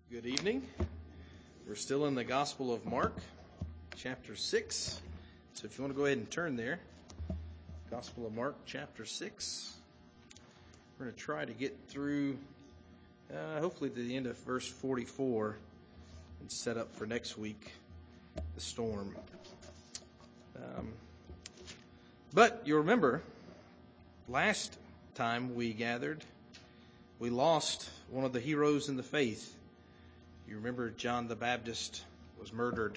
Good evening. We're still in the Gospel of Mark, chapter 6. So if you want to go ahead and turn there, Gospel of Mark, chapter 6. We're going to try to get through, hopefully to the end of verse 44 and set up for next week, the storm. But you'll remember, last time we gathered, we lost one of the heroes in the faith. You remember John the Baptist was murdered.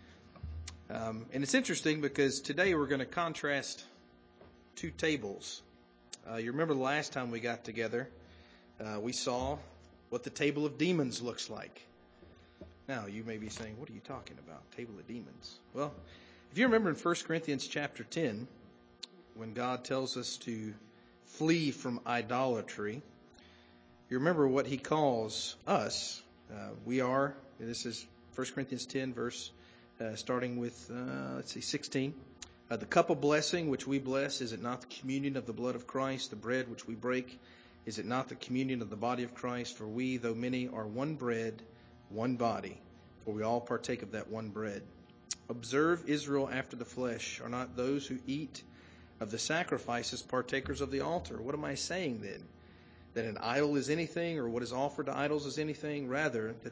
And it's interesting because today we're going to contrast two tables. You remember the last time we got together, we saw what the table of demons looks like. Now, you may be saying, what are you talking about? Table of demons. Well, if you remember in 1 Corinthians chapter 10, when God tells us to flee from idolatry, you remember what he calls us. This is 1 Corinthians 10, verse starting with, 16. The cup of blessing which we bless, is it not the communion of the blood of Christ? The bread which we break, is it not the communion of the body of Christ? For we, though many, are one bread, one body, for we all partake of that one bread. Observe Israel after the flesh. Are not those who eat of the sacrifices partakers of the altar? What am I saying then? That an idol is anything, or what is offered to idols is anything? Rather that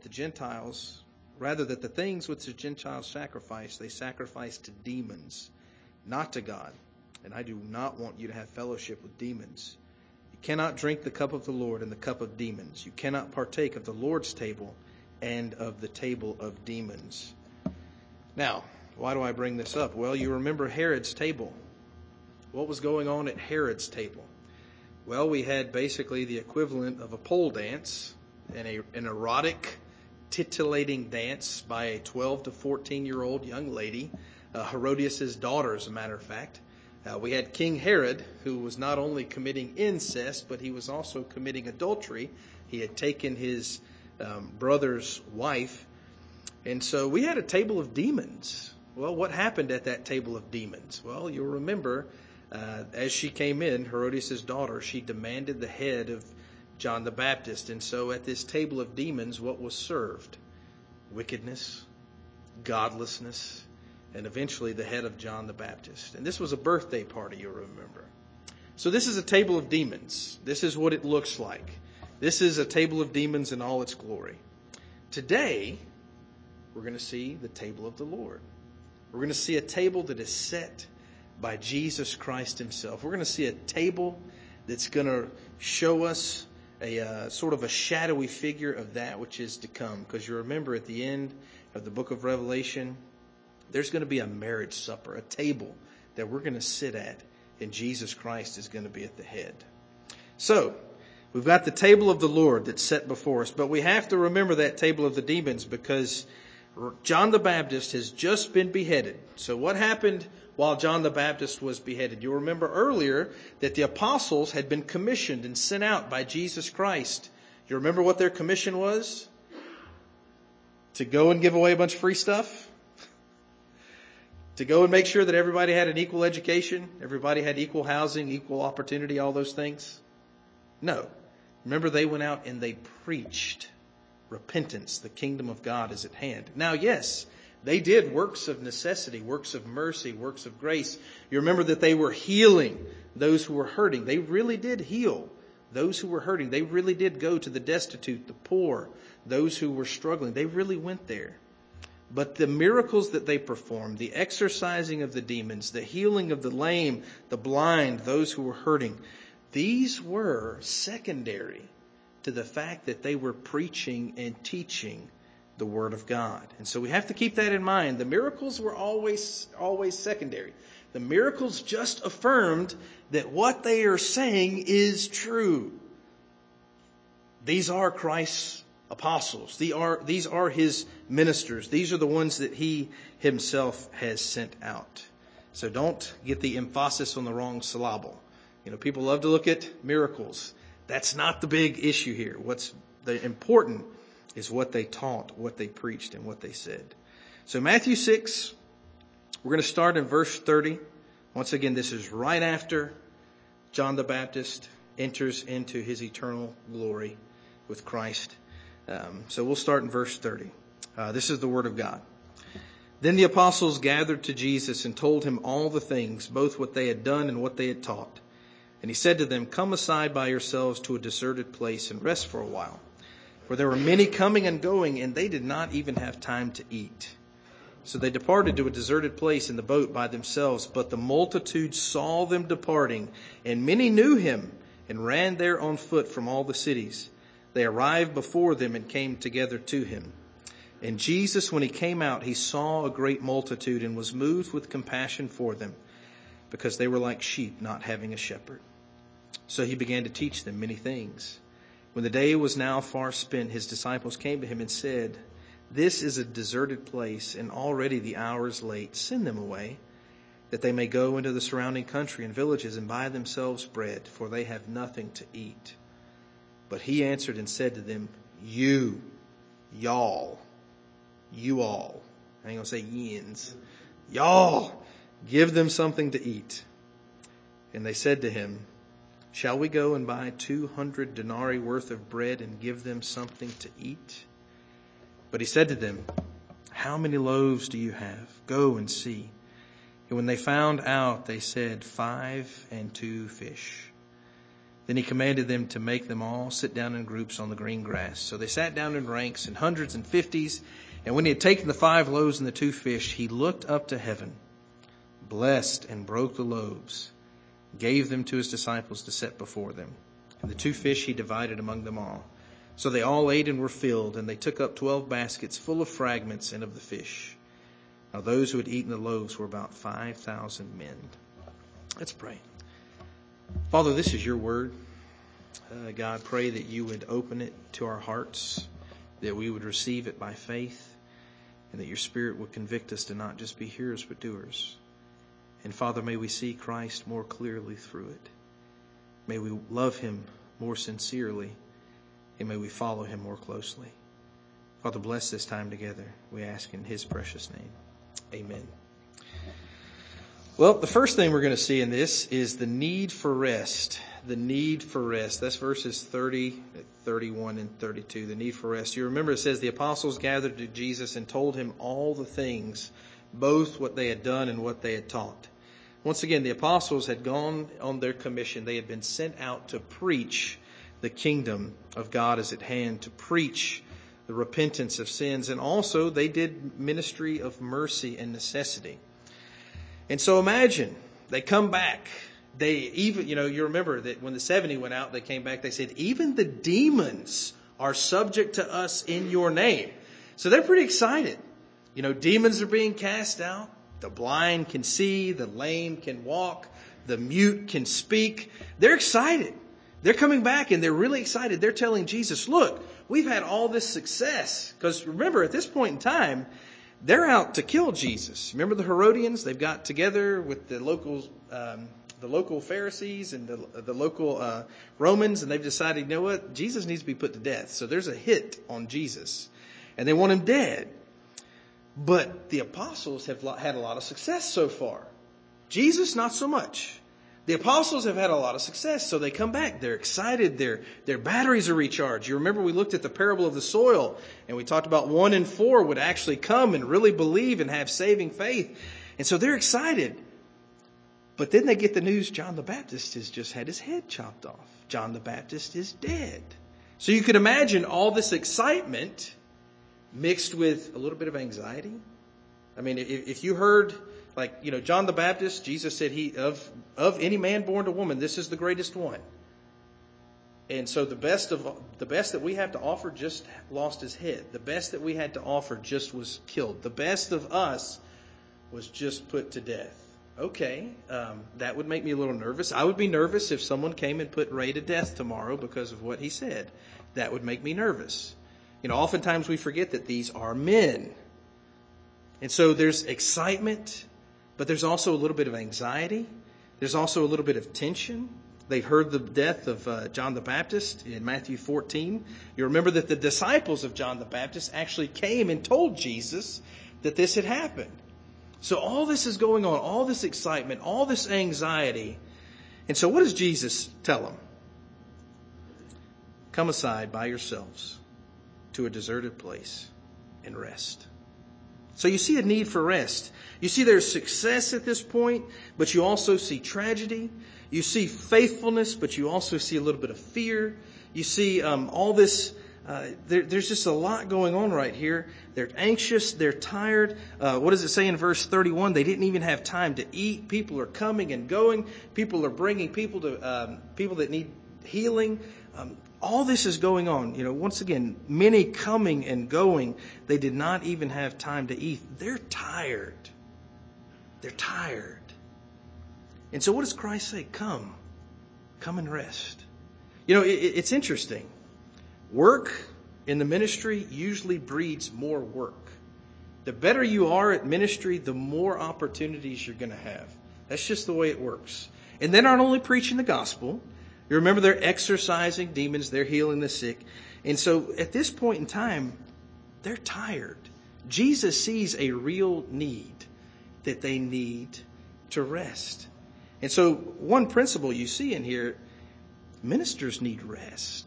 the things which the Gentiles sacrifice, they sacrifice to demons, not to God. And I do not want you to have fellowship with demons. You cannot drink the cup of the Lord and the cup of demons. You cannot partake of the Lord's table and of the table of demons. Now, why do I bring this up? Well, you remember Herod's table. What was going on at Herod's table? Well, we had basically the equivalent of a pole dance and an erotic, titillating dance by a 12 to 14-year-old young lady, Herodias' daughter, as a matter of fact. We had King Herod, who was not only committing incest, but he was also committing adultery. He had taken his brother's wife. And so we had a table of demons. Well, what happened at that table of demons? Well, you'll remember, as she came in, Herodias' daughter, she demanded the head of John the Baptist. And so at this table of demons, what was served? Wickedness, godlessness, and eventually the head of John the Baptist. And this was a birthday party, you'll remember. So this is a table of demons. This is what it looks like. This is a table of demons in all its glory. Today, we're going to see the table of the Lord. We're going to see a table that is set by Jesus Christ himself. We're going to see a table that's going to show us a sort of a shadowy figure of that which is to come. Because you remember at the end of the book of Revelation, there's going to be a marriage supper, a table that we're going to sit at, and Jesus Christ is going to be at the head. So, we've got the table of the Lord that's set before us, but we have to remember that table of the demons because John the Baptist has just been beheaded. So what happened while John the Baptist was beheaded? You'll remember earlier that the apostles had been commissioned and sent out by Jesus Christ. You remember what their commission was? To go and give away a bunch of free stuff? To go and make sure that everybody had an equal education? Everybody had equal housing, equal opportunity, all those things? No. Remember, they went out and they preached repentance. The kingdom of God is at hand. Now, yes, they did works of necessity, works of mercy, works of grace. You remember that they were healing those who were hurting. They really did heal those who were hurting. They really did go to the destitute, the poor, those who were struggling. They really went there. But the miracles that they performed, the exorcising of the demons, the healing of the lame, the blind, those who were hurting, these were secondary to the fact that they were preaching and teaching the Word of God. And so we have to keep that in mind. The miracles were always secondary. The miracles just affirmed that what they are saying is true. These are Christ's apostles. These are his ministers. These are the ones that he himself has sent out. So don't get the emphasis on the wrong syllable. People love to look at miracles. That's not the big issue here. What's important is what they taught, what they preached, and what they said. So Matthew 6, we're going to start in verse 30. Once again, this is right after John the Baptist enters into his eternal glory with Christ. So we'll start in verse 30. This is the word of God. Then the apostles gathered to Jesus and told him all the things, both what they had done and what they had taught. And he said to them, "Come aside by yourselves to a deserted place and rest for a while." For there were many coming and going, and they did not even have time to eat. So they departed to a deserted place in the boat by themselves. But the multitude saw them departing, and many knew him, and ran there on foot from all the cities. They arrived before them and came together to him. And Jesus, when he came out, he saw a great multitude and was moved with compassion for them, because they were like sheep not having a shepherd. So he began to teach them many things. When the day was now far spent, his disciples came to him and said, "This is a deserted place, and already the hour is late. Send them away, that they may go into the surrounding country and villages and buy themselves bread, for they have nothing to eat." But he answered and said to them, You all, I ain't gonna say yins, y'all, give them something to eat. And they said to him, "Shall we go and buy 200 denarii worth of bread and give them something to eat?" But he said to them, "How many loaves do you have? Go and see." And when they found out, they said, 5 and 2 fish. Then he commanded them to make them all sit down in groups on the green grass. So they sat down in ranks in hundreds and fifties. And when he had taken the 5 loaves and the 2 fish, he looked up to heaven, blessed and broke the loaves, gave them to his disciples to set before them. And the 2 fish he divided among them all. So they all ate and were filled, and they took up 12 baskets full of fragments and of the fish. Now those who had eaten the loaves were about 5,000 men. Let's pray. Father, this is your word. God, pray that you would open it to our hearts, that we would receive it by faith, and that your Spirit would convict us to not just be hearers but doers. And Father, may we see Christ more clearly through it. May we love him more sincerely, and may we follow him more closely. Father, bless this time together. We ask in his precious name. Amen. Well, the first thing we're going to see in this is the need for rest. The need for rest. That's verses 30, 31, and 32. The need for rest. You remember it says the apostles gathered to Jesus and told him all the things, both what they had done and what they had taught. Once again, the apostles had gone on their commission. They had been sent out to preach the kingdom of God is at hand, to preach the repentance of sins, and also they did ministry of mercy and necessity. And so imagine, they come back. They even, you remember that when the 70 went out, they came back, they said, "Even the demons are subject to us in your name." So they're pretty excited. Demons are being cast out. The blind can see, the lame can walk, the mute can speak. They're excited. They're coming back and they're really excited. They're telling Jesus, "Look, we've had all this success." Because remember, at this point in time, they're out to kill Jesus. Remember the Herodians? They've got together with the local Pharisees and the local Romans, and they've decided, you know what? Jesus needs to be put to death. So there's a hit on Jesus, and they want him dead. But the apostles have had a lot of success so far. Jesus, not so much. The apostles have had a lot of success, so they come back. They're excited. Their batteries are recharged. You remember we looked at the parable of the soil, and we talked about 1 in 4 would actually come and really believe and have saving faith. And so they're excited. But then they get the news John the Baptist has just had his head chopped off. John the Baptist is dead. So you could imagine all this excitement mixed with a little bit of anxiety. I mean, if you heard, John the Baptist, Jesus said of any man born to woman, this is the greatest one. And so the best that we have to offer just lost his head. The best that we had to offer just was killed. The best of us was just put to death. Okay, that would make me a little nervous. I would be nervous if someone came and put Ray to death tomorrow because of what he said. That would make me nervous. Oftentimes we forget that these are men. And so there's excitement, but there's also a little bit of anxiety. There's also a little bit of tension. They've heard the death of John the Baptist in Matthew 14. You remember that the disciples of John the Baptist actually came and told Jesus that this had happened. So all this is going on, all this excitement, all this anxiety. And so what does Jesus tell them? Come aside by yourselves to a deserted place and rest. So you see a need for rest. You see there's success at this point, but you also see tragedy. You see faithfulness, but you also see a little bit of fear. You see all this. There's just a lot going on right here. They're anxious. They're tired. What does it say in verse 31? They didn't even have time to eat. People are coming and going. People are bringing people to people that need healing. All this is going on. Once again, many coming and going. They did not even have time to eat. They're tired. They're tired. And so what does Christ say? Come and rest. It's interesting. Work in the ministry usually breeds more work. The better you are at ministry, the more opportunities you're going to have. That's just the way it works. And they're not only preaching the gospel. You remember they're exorcising demons. They're healing the sick. And so at this point in time, they're tired. Jesus sees a real need that they need to rest. And so one principle you see in here, ministers need rest.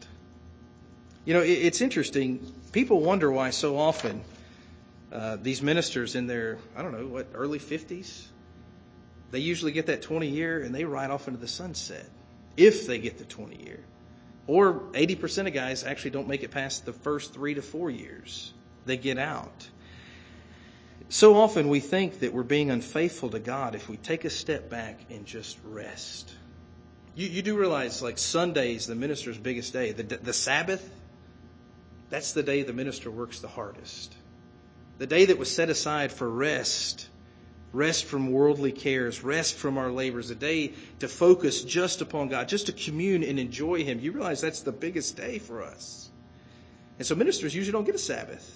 It's interesting. People wonder why so often these ministers in their, early 50s, they usually get that 20-year and they ride off into the sunset, if they get the 20-year. Or 80% of guys actually don't make it past the first 3 to 4 years. They get out. So often we think that we're being unfaithful to God if we take a step back and just rest. You do realize, like, Sunday's the minister's biggest day. The Sabbath, that's the day the minister works the hardest. The day that was set aside for rest from worldly cares, rest from our labors, a day to focus just upon God, just to commune and enjoy Him. You realize that's the biggest day for us. And so ministers usually don't get a Sabbath.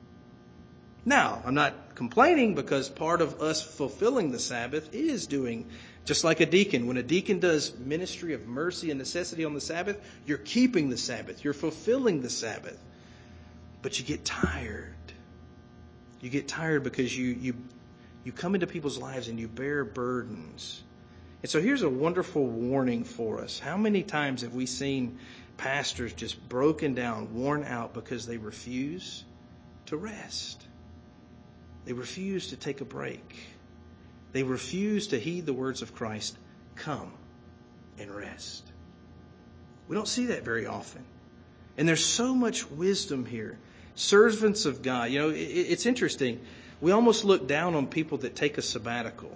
Now, I'm not complaining, because part of us fulfilling the Sabbath is doing just like a deacon. When a deacon does ministry of mercy and necessity on the Sabbath, you're keeping the Sabbath. You're fulfilling the Sabbath. But you get tired. You get tired because you come into people's lives and you bear burdens. And so here's a wonderful warning for us. How many times have we seen pastors just broken down, worn out, because they refuse to rest? They refuse to take a break. They refuse to heed the words of Christ, come and rest. We don't see that very often. And there's so much wisdom here. Servants of God. It's interesting. We almost look down on people that take a sabbatical.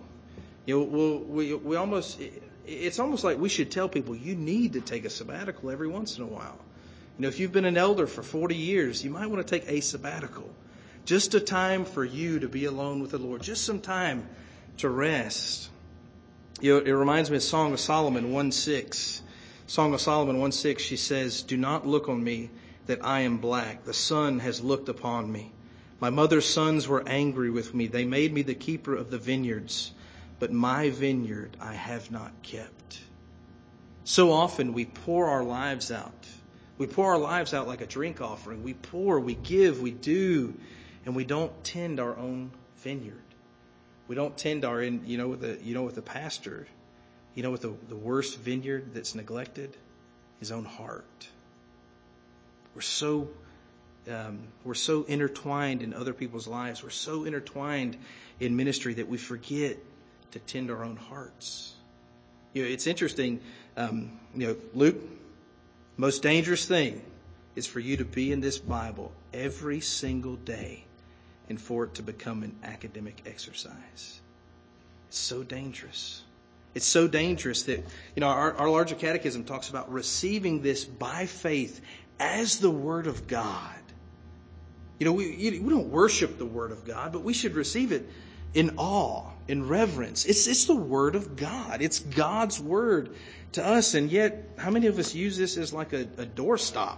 It's almost like we should tell people, you need to take a sabbatical every once in a while. If you've been an elder for 40 years, you might want to take a sabbatical. Just a time for you to be alone with the Lord. Just some time to rest. It reminds me of Song of Solomon 1:6. Song of Solomon 1:6, she says, do not look on me that I am black. The sun has looked upon me. My mother's sons were angry with me. They made me the keeper of the vineyards. But my vineyard I have not kept. So often we pour our lives out. We pour our lives out like a drink offering. We pour, we give, we do. And we don't tend our own vineyard. We don't tend our, with the pastor, with the worst vineyard that's neglected, his own heart. We're so intertwined in other people's lives. We're so intertwined in ministry that we forget to tend our own hearts. It's interesting. Luke, most dangerous thing is for you to be in this Bible every single day and for it to become an academic exercise. It's so dangerous. It's so dangerous that, our larger catechism talks about receiving this by faith as the Word of God. We don't worship the Word of God, but we should receive it in awe, in reverence. It's the Word of God. It's God's Word to us. And yet, how many of us use this as like a doorstop?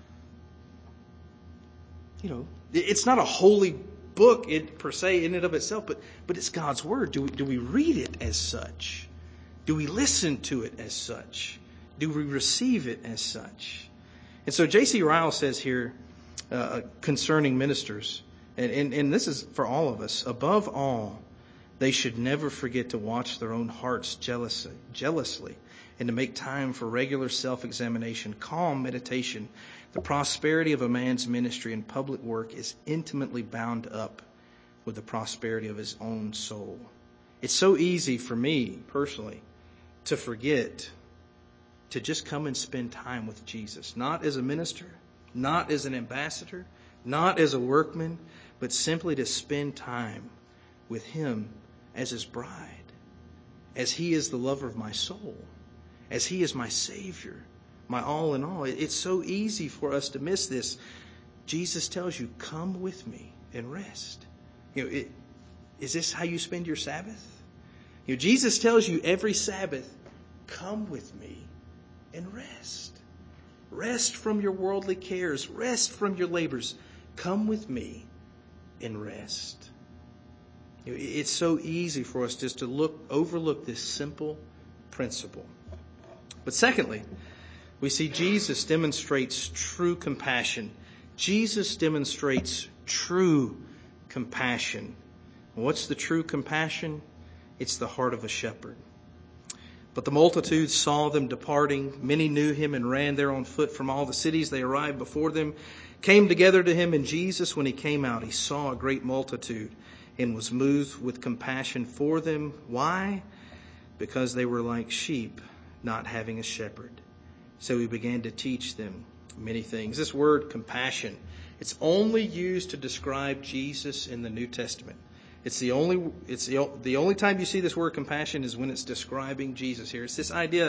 It's not a holy book per se in and of itself, but it's God's Word. Do we read it as such? Do we listen to it as such? Do we receive it as such? And so J.C. Ryle says here concerning ministers, and this is for all of us, above all, they should never forget to watch their own hearts jealously and to make time for regular self-examination, calm meditation, The prosperity of a man's ministry and public work is intimately bound up with the prosperity of his own soul. It's so easy for me personally to forget to just come and spend time with Jesus, not as a minister, not as an ambassador, not as a workman, but simply to spend time with him as his bride, as he is the lover of my soul, as he is my Savior, my all in all. It's so easy for us to miss this. Jesus tells you, come with me and rest. Is this how you spend your Sabbath? Jesus tells you every Sabbath, come with me and rest. Rest from your worldly cares. Rest from your labors. Come with me and rest. It's so easy for us just to overlook this simple principle. But secondly, we see Jesus demonstrates true compassion. Jesus demonstrates true compassion. What's the true compassion? It's the heart of a shepherd. But the multitudes saw them departing. Many knew him and ran there on foot from all the cities. They arrived before them, came together to him. And Jesus, when he came out, he saw a great multitude and was moved with compassion for them. Why? Because they were like sheep, not having a shepherd. So he began to teach them many things. This word compassion, it's only used to describe Jesus in the New Testament. It's the only time you see this word compassion is when it's describing Jesus here. It's this idea,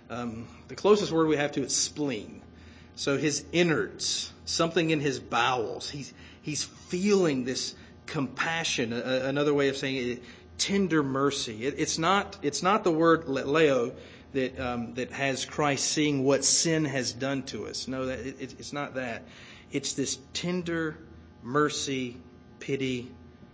the closest word we have to it is spleen. So his innards, something in his bowels. He's feeling this compassion. Another way of saying it, tender mercy. It's not the word leo that has Christ seeing what sin has done to us. No, it's not that. It's this tender mercy, pity,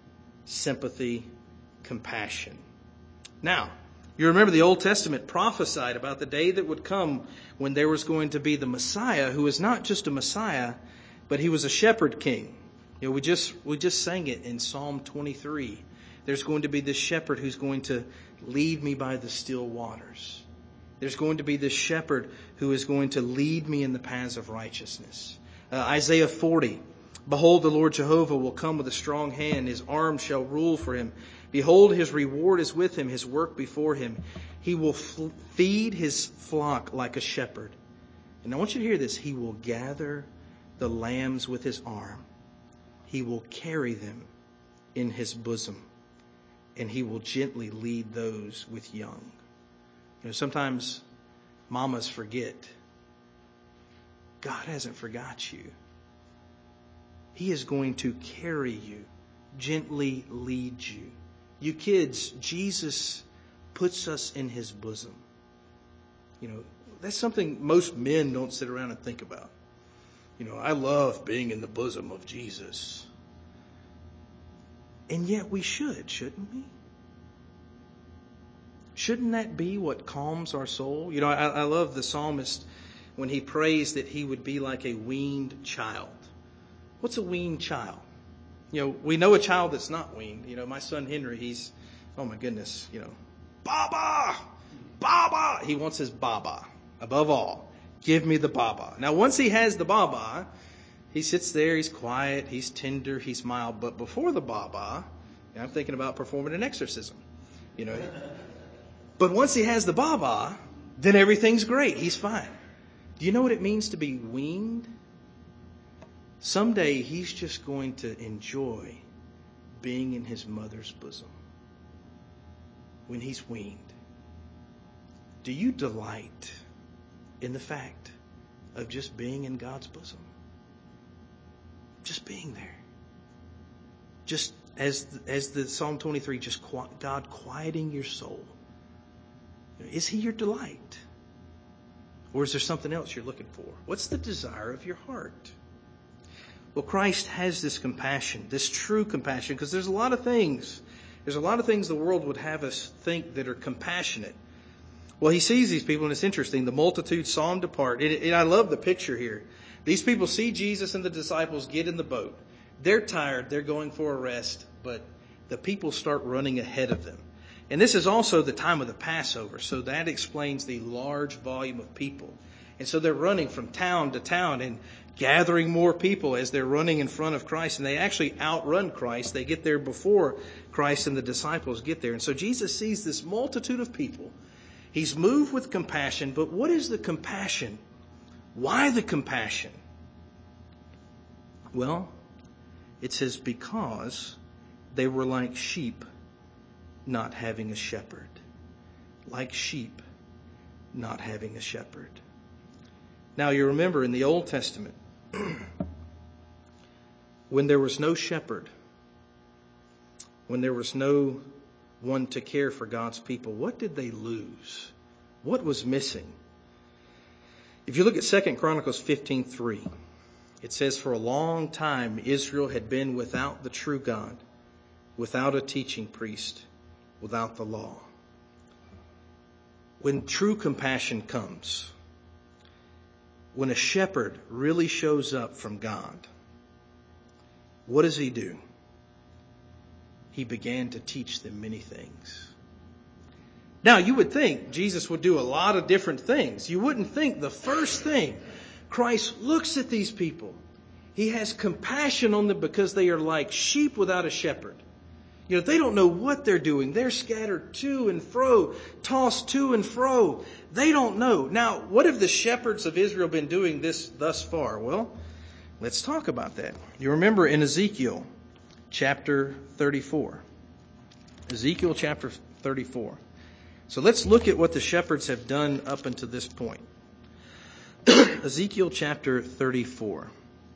sympathy, compassion. Now, you remember the Old Testament prophesied about the day that would come when there was going to be the Messiah, who was not just a Messiah, but he was a shepherd king. We just sang it in Psalm 23. There's going to be this shepherd who's going to lead me by the still waters. There's going to be this shepherd who is going to lead me in the paths of righteousness. Isaiah 40. Behold, the Lord Jehovah will come with a strong hand. His arm shall rule for him. Behold, his reward is with him, his work before him. He will feed his flock like a shepherd. And I want you to hear this. He will gather the lambs with his arm. He will carry them in his bosom. And he will gently lead those with young. Sometimes mamas forget. God hasn't forgot you. He is going to carry you, gently lead you. You kids, Jesus puts us in his bosom. That's something most men don't sit around and think about. I love being in the bosom of Jesus. And yet we should, shouldn't we? Shouldn't that be what calms our soul? I love the psalmist when he prays that he would be like a weaned child. What's a weaned child? We know a child that's not weaned. My son Henry, he's, oh my goodness, Baba! Baba! He wants his Baba. Above all, give me the Baba. Now, once he has the Baba, he sits there, he's quiet, he's tender, he's mild. But before the Baba, I'm thinking about performing an exorcism. But once he has the Baba, then everything's great. He's fine. Do you know what it means to be weaned? Someday he's just going to enjoy being in his mother's bosom when he's weaned. Do you delight in the fact of just being in God's bosom? Just being there. Just as the Psalm 23, just God quieting your soul. Is he your delight? Or is there something else you're looking for? What's the desire of your heart? Well, Christ has this compassion, this true compassion, because there's a lot of things the world would have us think that are compassionate. Well, he sees these people, and it's interesting. The multitude saw him depart. And I love the picture here. These people see Jesus and the disciples get in the boat. They're tired. They're going for a rest. But the people start running ahead of them. And this is also the time of the Passover. So that explains the large volume of people. And so they're running from town to town. And gathering more people as they're running in front of Christ, and they actually outrun Christ. They get there before Christ and the disciples get there. And so Jesus sees this multitude of people. He's moved with compassion, but what is the compassion? Why the compassion? Well, it says because they were like sheep not having a shepherd. Like sheep not having a shepherd. Now you remember in the Old Testament, when there was no shepherd, when there was no one to care for God's people, what did they lose? What was missing? If you look at 2 Chronicles 15:3, it says, "For a long time Israel had been without the true God, without a teaching priest, without the law." When true compassion comes, when a shepherd really shows up from God, what does he do? He began to teach them many things. Now, you would think Jesus would do a lot of different things. You wouldn't think the first thing, Christ looks at these people. He has compassion on them because they are like sheep without a shepherd. You know, they don't know what they're doing. They're scattered to and fro, tossed to and fro. They don't know. Now, what have the shepherds of Israel been doing this thus far? Well, let's talk about that. You remember in Ezekiel chapter 34. Ezekiel chapter 34. So let's look at what the shepherds have done up until this point. Ezekiel chapter 34.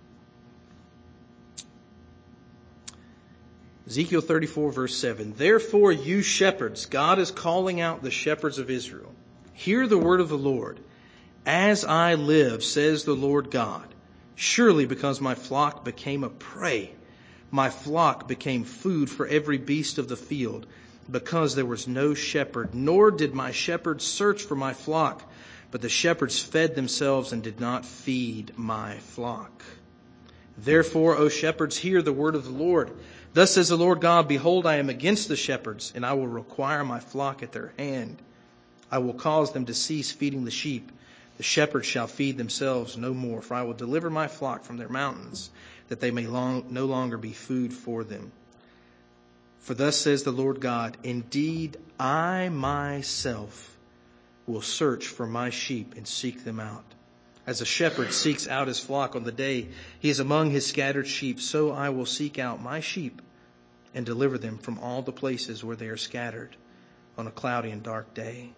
Ezekiel 34 verse 7. "Therefore you shepherds," God is calling out the shepherds of Israel, "hear the word of the Lord. As I live, says the Lord God, surely because my flock became a prey, my flock became food for every beast of the field, because there was no shepherd, nor did my shepherds search for my flock, but the shepherds fed themselves and did not feed my flock. Therefore, O shepherds, hear the word of the Lord. Thus says the Lord God, behold, I am against the shepherds, and I will require my flock at their hand. I will cause them to cease feeding the sheep. The shepherds shall feed themselves no more, for I will deliver my flock from their mountains, that they may no longer be food for them. For thus says the Lord God, indeed, I myself will search for my sheep and seek them out. As a shepherd seeks out his flock on the day he is among his scattered sheep, so I will seek out my sheep and deliver them from all the places where they are scattered on a cloudy and dark day.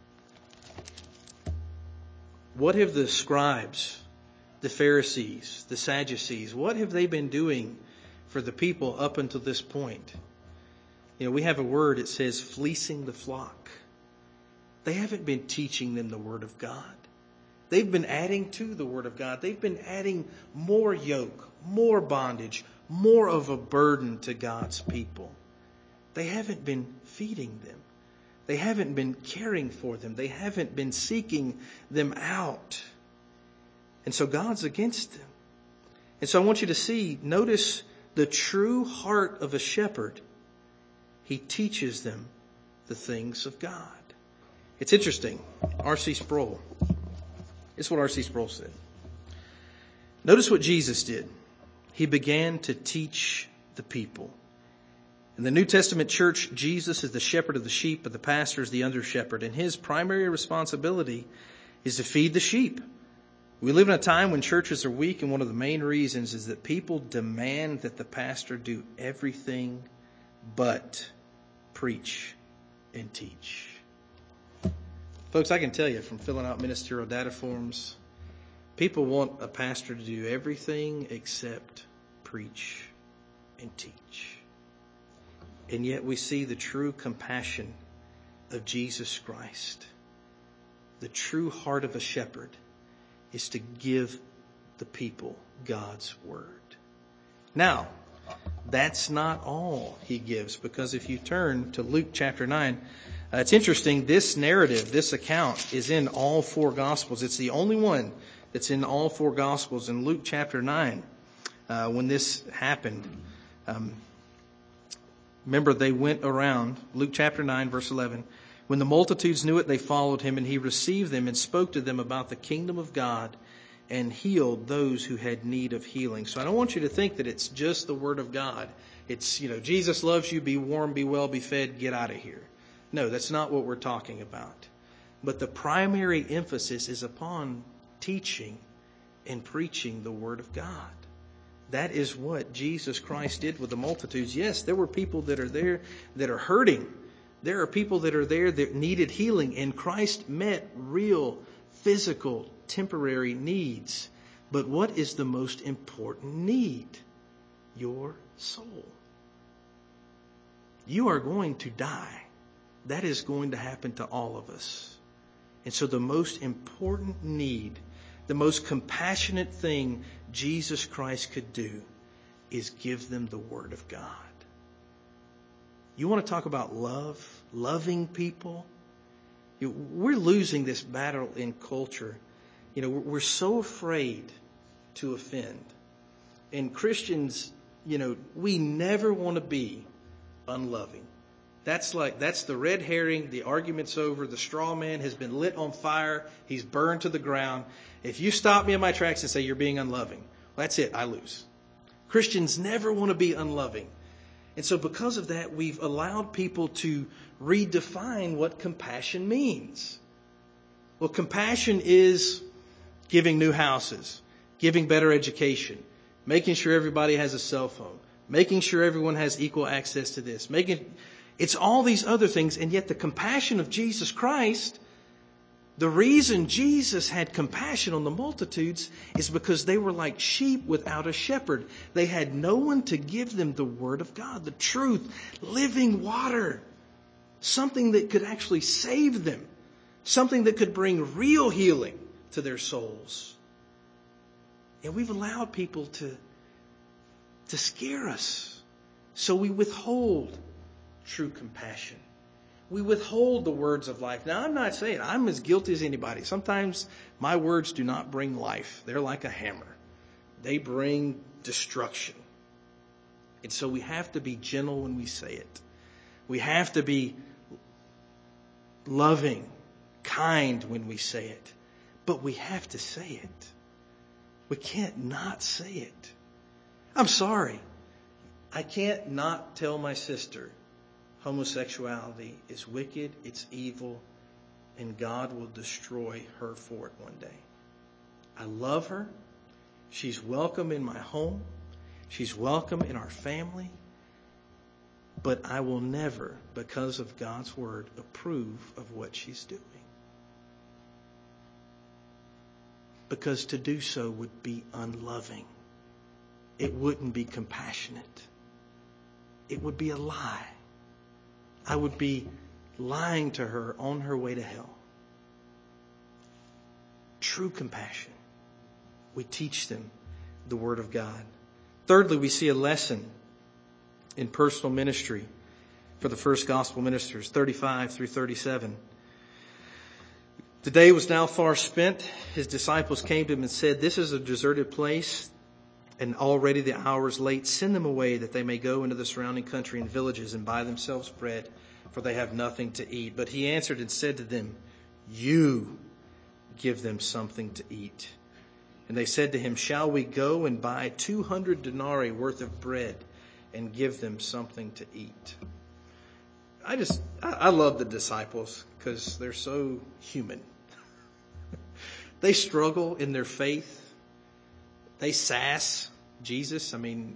What have the scribes, the Pharisees, the Sadducees, what have they been doing for the people up until this point? You know, we have a word, it says fleecing the flock. They haven't been teaching them the Word of God. They've been adding to the Word of God. They've been adding more yoke, more bondage, more of a burden to God's people. They haven't been feeding them. They haven't been caring for them. They haven't been seeking them out. And so God's against them. And so I want you to notice the true heart of a shepherd. He teaches them the things of God. It's interesting. R.C. Sproul. This is what R.C. Sproul said. Notice what Jesus did. He began to teach the people. In the New Testament church, Jesus is the shepherd of the sheep, but the pastor is the under shepherd. And his primary responsibility is to feed the sheep. We live in a time when churches are weak, and one of the main reasons is that people demand that the pastor do everything but preach and teach. Folks, I can tell you from filling out ministerial data forms, people want a pastor to do everything except preach and teach. And yet we see the true compassion of Jesus Christ. The true heart of a shepherd is to give the people God's word. Now, that's not all he gives, because if you turn to Luke chapter 9, it's interesting, this narrative, this account is in all four Gospels. It's the only one that's in all four Gospels. In Luke chapter 9, when this happened, remember they went around, Luke chapter 9, verse 11, when the multitudes knew it, they followed him, and he received them and spoke to them about the kingdom of God and healed those who had need of healing. So I don't want you to think that it's just the Word of God. It's, Jesus loves you, be warm, be well, be fed, get out of here. No, that's not what we're talking about. But the primary emphasis is upon teaching and preaching the Word of God. That is what Jesus Christ did with the multitudes. Yes, there were people that are there that are hurting. There are people that are there that needed healing, and Christ met real, physical, temporary needs. But what is the most important need? Your soul. You are going to die. That is going to happen to all of us. And so the most important need, the most compassionate thing Jesus Christ could do is give them the Word of God. You want to talk about love, loving people? We're losing this battle in culture. We're so afraid to offend. And Christians, we never want to be unloving. That's the red herring. The argument's over. The straw man has been lit on fire. He's burned to the ground. If you stop me in my tracks and say you're being unloving, well, that's it. I lose. Christians never want to be unloving. And so because of that, we've allowed people to redefine what compassion means. Well, compassion is giving new houses, giving better education, making sure everybody has a cell phone, making sure everyone has equal access to this, it's all these other things. And yet the compassion of Jesus Christ, the reason Jesus had compassion on the multitudes is because they were like sheep without a shepherd. They had no one to give them the Word of God, the truth, living water, something that could actually save them, something that could bring real healing to their souls. And we've allowed people to scare us. So we withhold true compassion. We withhold the words of life. Now, I'm not saying I'm as guilty as anybody. Sometimes my words do not bring life. They're like a hammer. They bring destruction. And so we have to be gentle when we say it. We have to be loving, kind when we say it. But we have to say it. We can't not say it. I'm sorry. I can't not tell my sister homosexuality is wicked, it's evil, and God will destroy her for it one day. I love her. She's welcome in my home. She's welcome in our family. But I will never, because of God's word, approve of what she's doing. Because to do so would be unloving. It wouldn't be compassionate. It would be a lie. I would be lying to her on her way to hell. True compassion. We teach them the Word of God. Thirdly, we see a lesson in personal ministry for the first gospel ministers, 35 through 37. The day was now far spent. His disciples came to him and said, "This is a deserted place, and already the hour is late. Send them away that they may go into the surrounding country and villages and buy themselves bread, for they have nothing to eat." But he answered and said to them, "You give them something to eat." And they said to him, "Shall we go and buy 200 denarii worth of bread and give them something to eat?" I love the disciples because they're so human. They struggle in their faith. They sass Jesus.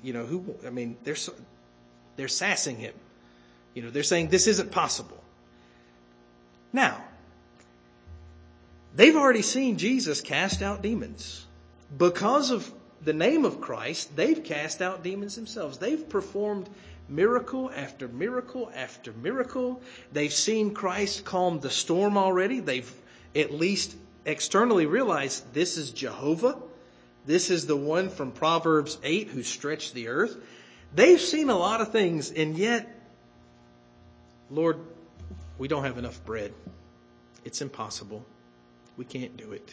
They're sassing him. They're saying this isn't possible. Now, they've already seen Jesus cast out demons. Because of the name of Christ, they've cast out demons themselves. They've performed miracle after miracle after miracle. They've seen Christ calm the storm already. They've at least externally realized this is Jehovah. This is the one from Proverbs 8 who stretched the earth. They've seen a lot of things, and yet, Lord, we don't have enough bread. It's impossible. We can't do it.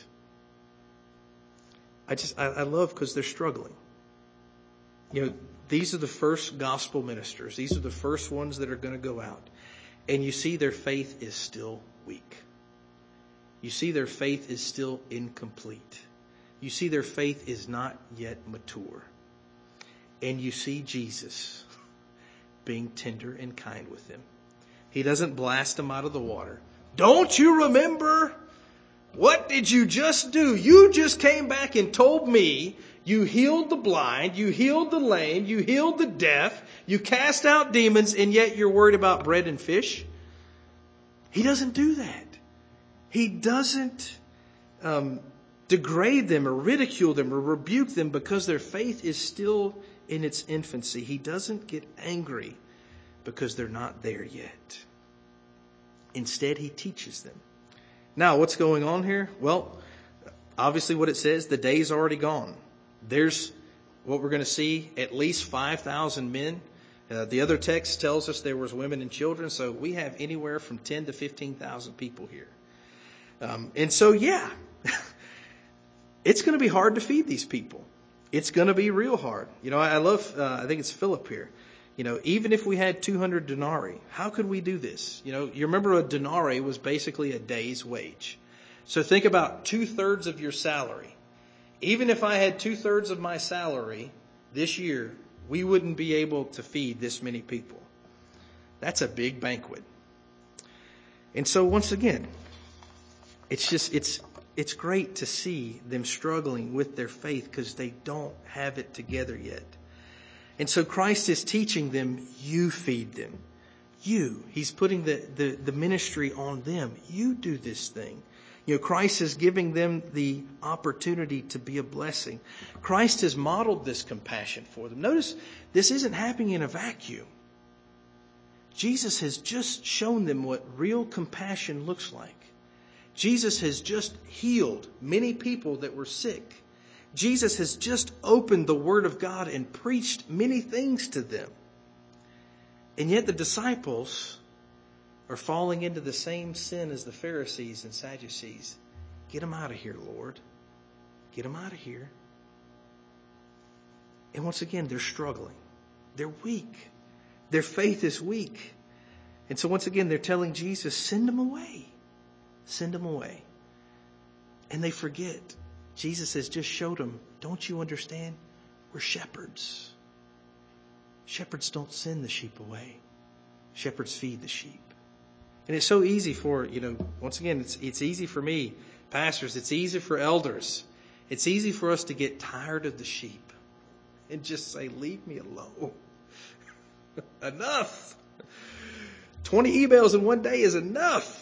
I love because they're struggling. These are the first gospel ministers. These are the first ones that are going to go out. And you see their faith is still weak. You see their faith is still incomplete. You see, their faith is not yet mature. And you see Jesus being tender and kind with them. He doesn't blast them out of the water. Don't you remember? What did you just do? You just came back and told me you healed the blind, you healed the lame, you healed the deaf, you cast out demons, and yet you're worried about bread and fish? He doesn't do that. He doesn't degrade them or ridicule them or rebuke them because their faith is still in its infancy. He doesn't get angry because they're not there yet. Instead, he teaches them. Now, what's going on here? Well, obviously what it says, the day's already gone. There's what we're going to see, at least 5,000 men. The other text tells us there was women and children, so we have anywhere from 10 to 15,000 people here. And so, yeah, it's going to be hard to feed these people. It's going to be real hard. You know, I love, I think it's Philip here. You know, even if we had 200 denarii, how could we do this? You know, you remember a denarii was basically a day's wage. So think about 2/3 of your salary. Even if I had 2/3 of my salary this year, we wouldn't be able to feed this many people. That's a big banquet. And so once again, it's great to see them struggling with their faith because they don't have it together yet. And so Christ is teaching them, you feed them. You. He's putting the ministry on them. You do this thing. You know, Christ is giving them the opportunity to be a blessing. Christ has modeled this compassion for them. Notice, this isn't happening in a vacuum. Jesus has just shown them what real compassion looks like. Jesus has just healed many people that were sick. Jesus has just opened the Word of God and preached many things to them. And yet the disciples are falling into the same sin as the Pharisees and Sadducees. Get them out of here, Lord. Get them out of here. And once again, they're struggling. They're weak. Their faith is weak. And so once again, they're telling Jesus, send them away. Send them away. And they forget. Jesus has just showed them, don't you understand? We're shepherds. Shepherds don't send the sheep away. Shepherds feed the sheep. And it's so easy for, once again, it's easy for me, pastors, it's easy for elders. It's easy for us to get tired of the sheep and just say, leave me alone. Enough. 20 emails in one day is enough.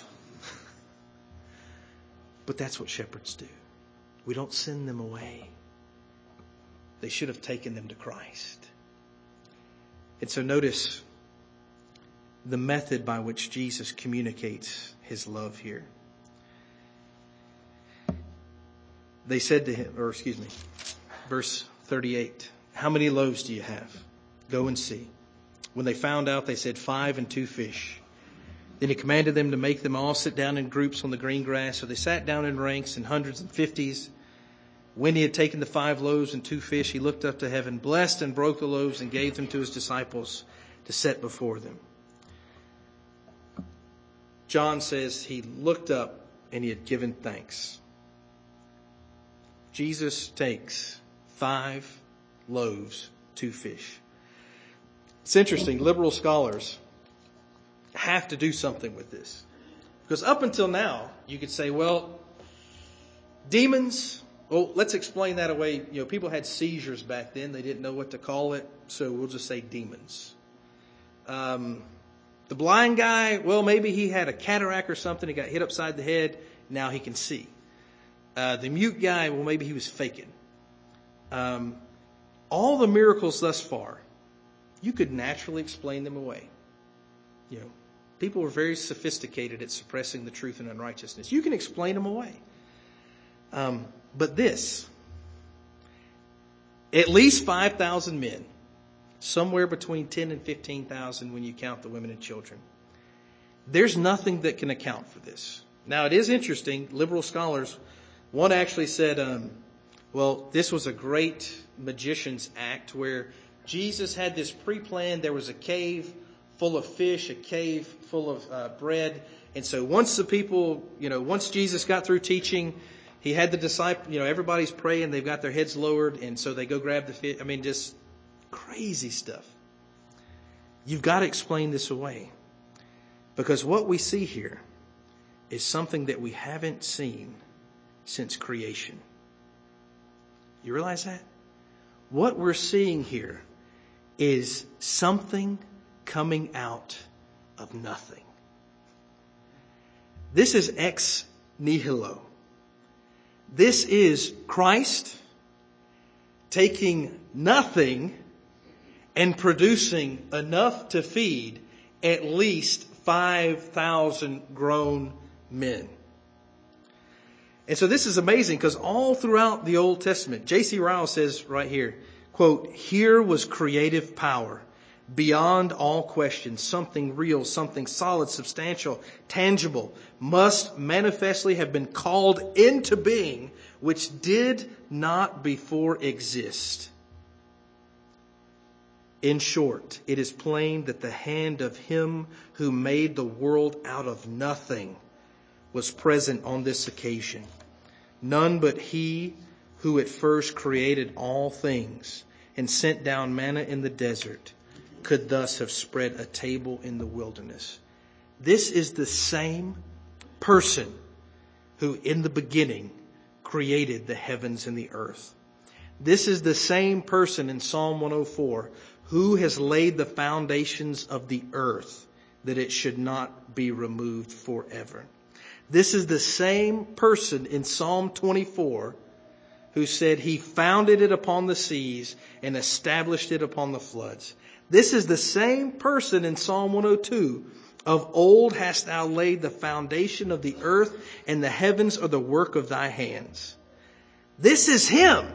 But that's what shepherds do. We don't send them away. They should have taken them to Christ. And so notice the method by which Jesus communicates his love here. They said to him, verse 38, how many loaves do you have? Go and see. When they found out, they said 5 and 2 fish. Then he commanded them to make them all sit down in groups on the green grass. So they sat down in ranks in hundreds and fifties. When he had taken the 5 loaves and 2 fish, he looked up to heaven, blessed and broke the loaves and gave them to his disciples to set before them. John says he looked up and he had given thanks. Jesus takes 5 loaves, 2 fish. It's interesting. Liberal scholars have to do something with this. Because up until now, you could say, well, demons, well, let's explain that away. People had seizures back then. They didn't know what to call it. So we'll just say demons. The blind guy, well, maybe he had a cataract or something. He got hit upside the head. Now he can see. The mute guy, well, maybe he was faking. All the miracles thus far, you could naturally explain them away. People were very sophisticated at suppressing the truth and unrighteousness. You can explain them away. But this, at least 5,000 men, somewhere between 10 and 15,000 when you count the women and children. There's nothing that can account for this. Now, it is interesting. Liberal scholars, one actually said, this was a great magician's act where Jesus had this pre-planned. There was a cave full of fish, a cave full of bread. And so once the people, once Jesus got through teaching, He had the disciple, everybody's praying. They've got their heads lowered. And so they go grab the fish. Just crazy stuff. You've got to explain this away. Because what we see here is something that we haven't seen since creation. You realize that? What we're seeing here is something coming out of nothing. This is ex nihilo. This is Christ taking nothing and producing enough to feed at least 5,000 grown men. And so this is amazing because all throughout the Old Testament, J.C. Ryle says right here, quote, "Here was creative power beyond all question. Something real, something solid, substantial, tangible must manifestly have been called into being, which did not before exist." In short, it is plain that the hand of him who made the world out of nothing was present on this occasion. None but he who at first created all things and sent down manna in the desert could thus have spread a table in the wilderness. This is the same person who in the beginning created the heavens and the earth. This is the same person in Psalm 104 who has laid the foundations of the earth that it should not be removed forever. This is the same person in Psalm 24 who said he founded it upon the seas and established it upon the floods. This is the same person in Psalm 102. Of old hast thou laid the foundation of the earth, and the heavens are the work of thy hands. This is him.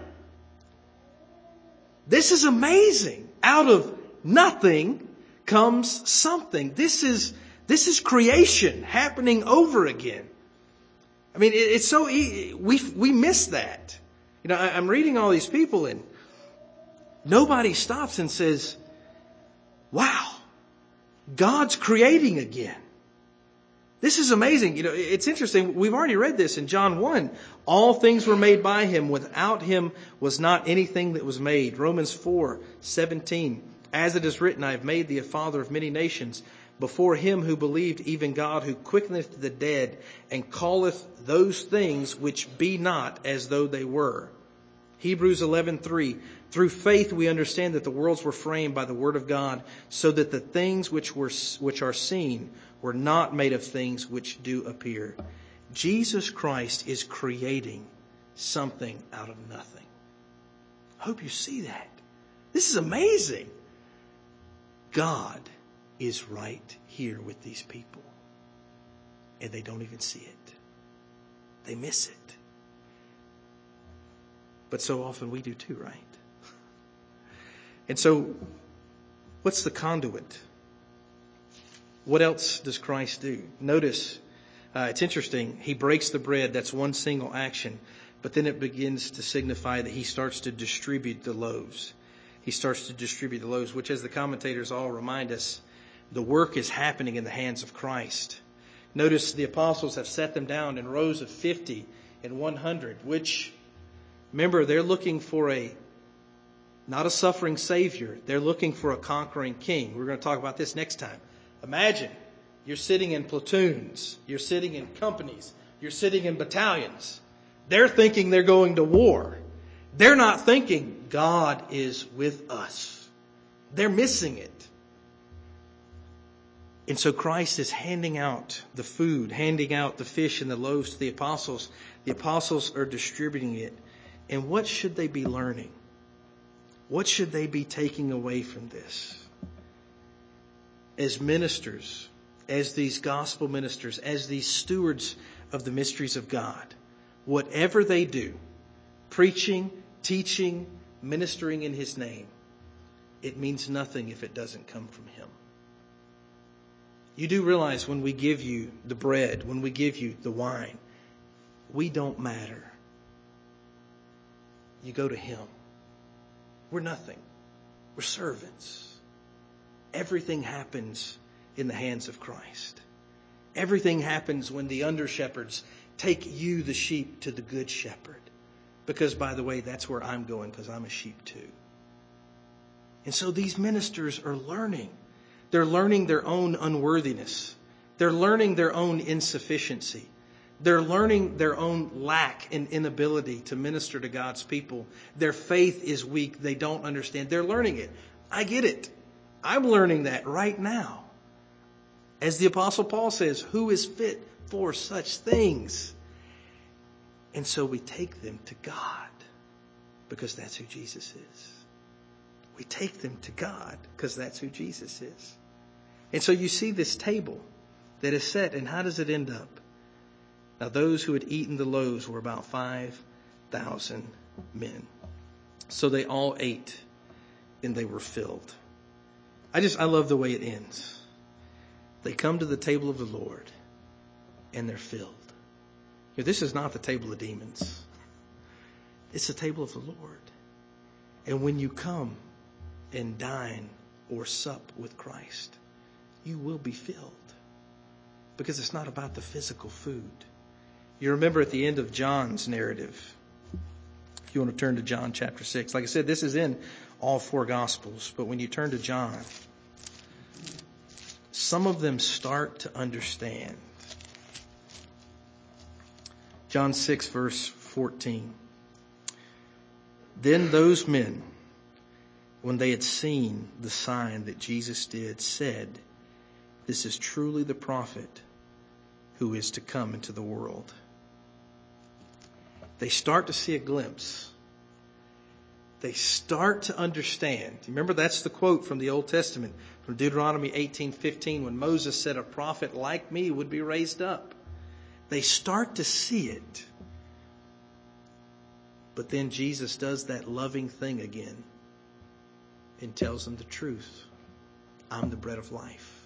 This is amazing. Out of nothing comes something. This is creation happening over again. It's so easy. We miss that. I'm reading all these people and nobody stops and says, wow, God's creating again. This is amazing. It's interesting. We've already read this in John 1. All things were made by him. Without him was not anything that was made. Romans 4:17. As it is written, I have made thee a father of many nations, before him who believed, even God, who quickeneth the dead, and calleth those things which be not as though they were. Hebrews 11:3. Through faith we understand that the worlds were framed by the word of God, so that the things which are seen were not made of things which do appear. Jesus Christ is creating something out of nothing. I hope you see that. This is amazing. God is right here with these people. And they don't even see it. They miss it. But so often we do too, right? And so, what's the conduit? What else does Christ do? Notice, it's interesting. He breaks the bread. That's one single action. But then it begins to signify that he starts to distribute the loaves. He starts to distribute the loaves, which, as the commentators all remind us, the work is happening in the hands of Christ. Notice the apostles have set them down in rows of 50 and 100, which, remember, they're looking for not a suffering Savior. They're looking for a conquering King. We're going to talk about this next time. Imagine you're sitting in platoons. You're sitting in companies. You're sitting in battalions. They're thinking they're going to war. They're not thinking God is with us. They're missing it. And so Christ is handing out the food, handing out the fish and the loaves to the apostles. The apostles are distributing it. And what should they be learning? What should they be taking away from this? As ministers, as these gospel ministers, as these stewards of the mysteries of God, whatever they do, preaching, teaching, ministering in his name, it means nothing if it doesn't come from him. You do realize when we give you the bread, when we give you the wine, we don't matter. You go to him. We're nothing. We're servants. Everything happens in the hands of Christ. Everything happens when the under-shepherds take you, the sheep, to the good shepherd. Because, by the way, that's where I'm going, because I'm a sheep too. And so these ministers are learning. They're learning their own unworthiness. They're learning their own insufficiency. They're learning their own lack and inability to minister to God's people. Their faith is weak. They don't understand. They're learning it. I get it. I'm learning that right now. As the Apostle Paul says, who is fit for such things? And so we take them to God because that's who Jesus is. We take them to God because that's who Jesus is. And so you see this table that is set, and how does it end up? Now those who had eaten the loaves were about 5,000 men. So they all ate and they were filled. I love the way it ends. They come to the table of the Lord and they're filled. This is not the table of demons. It's the table of the Lord. And when you come and dine or sup with Christ, you will be filled. Because it's not about the physical food. You remember at the end of John's narrative, if you want to turn to John chapter 6. Like I said, this is in all four Gospels. But when you turn to John, some of them start to understand. John 6, verse 14. Then those men, when they had seen the sign that Jesus did, said, "This is truly the prophet who is to come into the world." They start to see a glimpse. They start to understand. Remember, that's the quote from the Old Testament, from Deuteronomy 18:15, when Moses said, "A prophet like me would be raised up." They start to see it. But then Jesus does that loving thing again and tells them the truth. I'm the bread of life.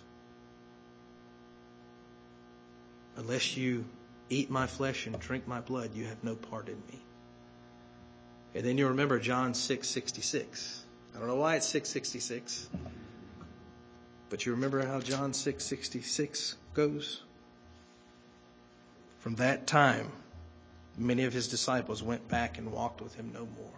Unless you eat my flesh and drink my blood, you have no part in me. And then you remember John 6:66. I don't know why it's 6:66. But you remember how John 6:66 goes? From that time, many of his disciples went back and walked with him no more.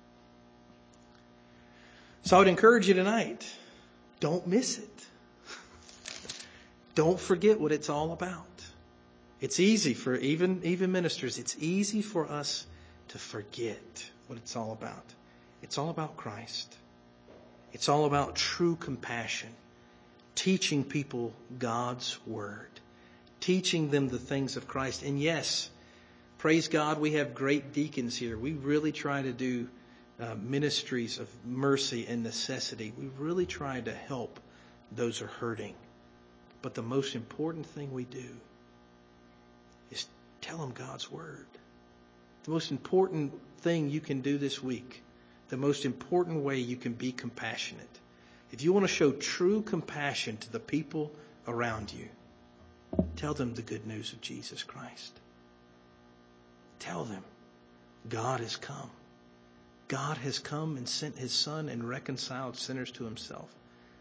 So I would encourage you tonight, don't miss it. Don't forget what it's all about. It's easy for even ministers, it's easy for us to forget what it's all about. It's all about Christ. It's all about true compassion, teaching people God's word, teaching them the things of Christ. And yes, praise God, we have great deacons here. We really try to do ministries of mercy and necessity. We really try to help those who are hurting. But the most important thing we do is tell them God's word. The most important thing you can do this week, the most important way you can be compassionate. If you want to show true compassion to the people around you, tell them the good news of Jesus Christ. Tell them God has come. God has come and sent his Son and reconciled sinners to himself.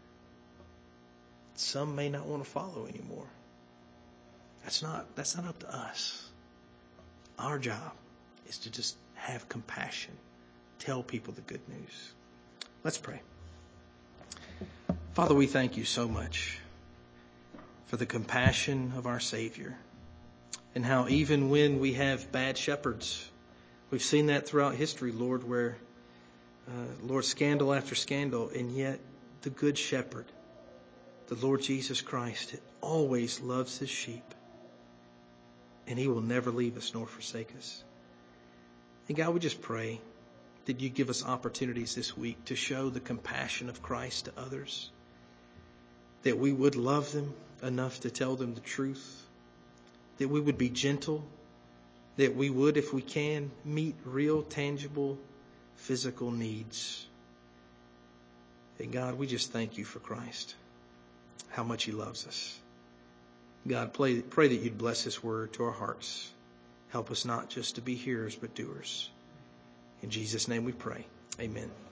Some may not want to follow anymore. That's not up to us. Our job is to just have compassion. Tell people the good news. Let's pray. Father, we thank you so much for the compassion of our Savior, and how even when we have bad shepherds, we've seen that throughout history, Lord, where, Lord, scandal after scandal, and yet the good shepherd, the Lord Jesus Christ, always loves his sheep, and he will never leave us nor forsake us. And God, we just pray that you give us opportunities this week to show the compassion of Christ to others, that we would love them enough to tell them the truth, that we would be gentle, that we would, if we can, meet real, tangible, physical needs. And God, we just thank you for Christ, how much he loves us. God, pray that you'd bless this word to our hearts. Help us not just to be hearers, but doers. In Jesus' name we pray. Amen.